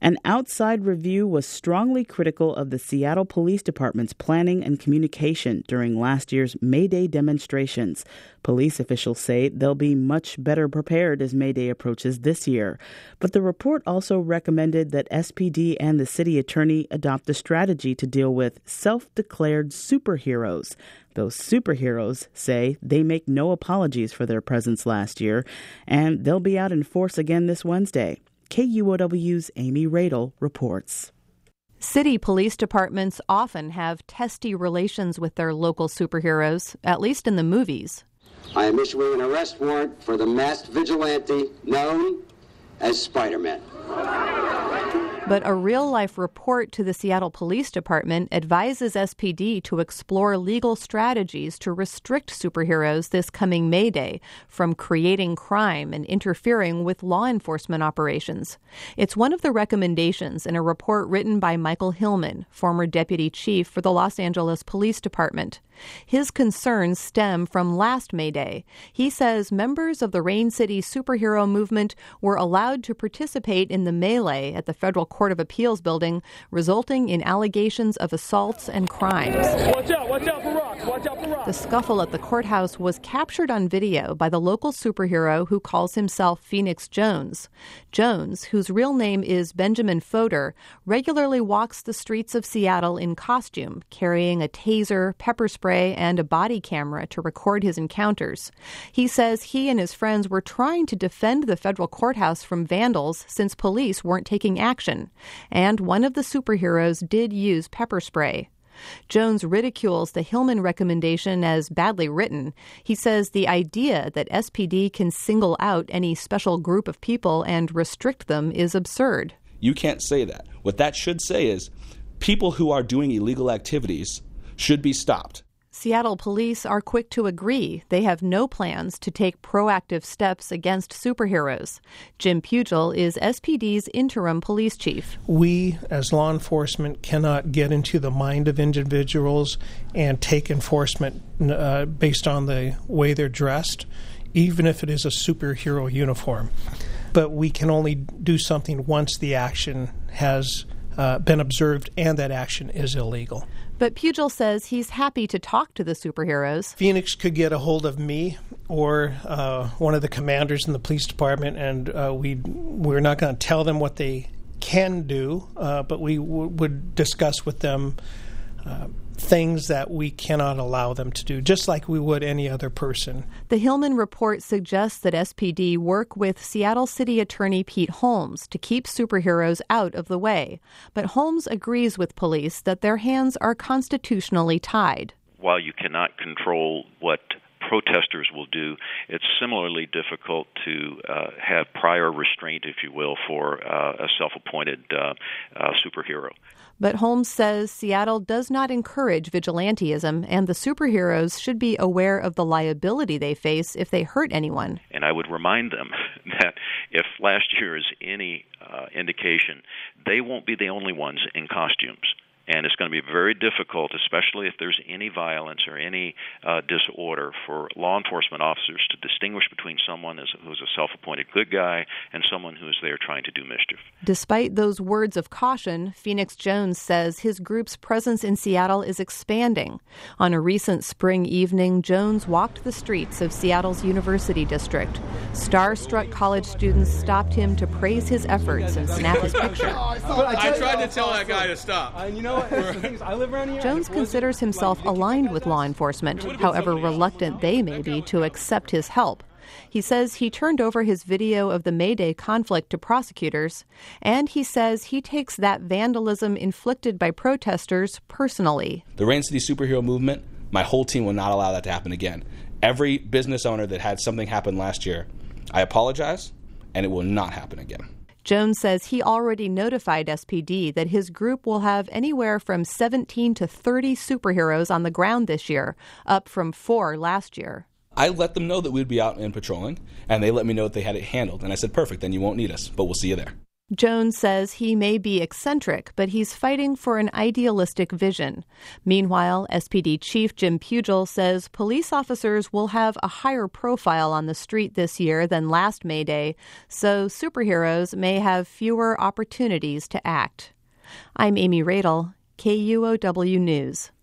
An outside review was strongly critical of the Seattle Police Department's planning and communication during last year's May Day demonstrations. Police officials say they'll be much better prepared as May Day approaches this year. But the report also recommended that SPD and the city attorney adopt a strategy to deal with self-declared superheroes. Those superheroes say they make no apologies for their presence last year, and they'll be out in force again this Wednesday. KUOW's Amy Radel reports. City police departments often have testy relations with their local superheroes, at least in the movies. I am issuing an arrest warrant for the masked vigilante known as Spider-Man. But a real-life report to the Seattle Police Department advises SPD to explore legal strategies to restrict superheroes this coming May Day from creating crime and interfering with law enforcement operations. It's one of the recommendations in a report written by Michael Hillman, former deputy chief for the Los Angeles Police Department. His concerns stem from last May Day. He says members of the Rain City superhero movement were allowed to participate in the melee at the Federal Court of Appeals building, resulting in allegations of assaults and crimes. Watch out for rocks, watch out for rocks. The scuffle at the courthouse was captured on video by the local superhero who calls himself Phoenix Jones. Jones, whose real name is Benjamin Fodor, regularly walks the streets of Seattle in costume, carrying a taser, pepper spray, and a body camera to record his encounters. He says he and his friends were trying to defend the federal courthouse from vandals since police weren't taking action. And one of the superheroes did use pepper spray. Jones ridicules the Hillman recommendation as badly written. He says the idea that SPD can single out any special group of people and restrict them is absurd. You can't say that. What that should say is people who are doing illegal activities should be stopped. Seattle police are quick to agree. They have no plans to take proactive steps against superheroes. Jim Pugel is SPD's interim police chief. We, as law enforcement, cannot get into the mind of individuals and take enforcement based on the way they're dressed, even if it is a superhero uniform. But we can only do something once the action has been observed and that action is illegal. But Pugel says he's happy to talk to the superheroes. Phoenix could get a hold of me or one of the commanders in the police department, and we're not going to tell them what they can do, but we would discuss with them things that we cannot allow them to do, just like we would any other person. The Hillman report suggests that SPD work with Seattle City Attorney Pete Holmes to keep superheroes out of the way. But Holmes agrees with police that their hands are constitutionally tied. While you cannot control what protesters will do, it's similarly difficult to have prior restraint, if you will, for a self-appointed superhero. But Holmes says Seattle does not encourage vigilantism, and the superheroes should be aware of the liability they face if they hurt anyone. And I would remind them that if last year is any indication, they won't be the only ones in costumes. And it's going to be very difficult, especially if there's any violence or any disorder, for law enforcement officers to distinguish between someone who's a self-appointed good guy and someone who is there trying to do mischief. Despite those words of caution, Phoenix Jones says his group's presence in Seattle is expanding. On a recent spring evening, Jones walked the streets of Seattle's University District. Star-struck college students stopped him to praise his efforts and snap his picture. I tried to tell that guy to stop. You know what? I live around here. Jones considers himself aligned with law enforcement, however reluctant they may be to accept his help. He says he turned over his video of the May Day conflict to prosecutors, and he says he takes that vandalism inflicted by protesters personally. The Rain City superhero movement, my whole team will not allow that to happen again. Every business owner that had something happen last year, I apologize, and it will not happen again. Jones says he already notified SPD that his group will have anywhere from 17 to 30 superheroes on the ground this year, up from 4 last year. I let them know that we'd be out and patrolling, and they let me know that they had it handled. And I said, perfect, then you won't need us, but we'll see you there. Jones says he may be eccentric, but he's fighting for an idealistic vision. Meanwhile, SPD Chief Jim Pugel says police officers will have a higher profile on the street this year than last May Day, so superheroes may have fewer opportunities to act. I'm Amy Radel, KUOW News.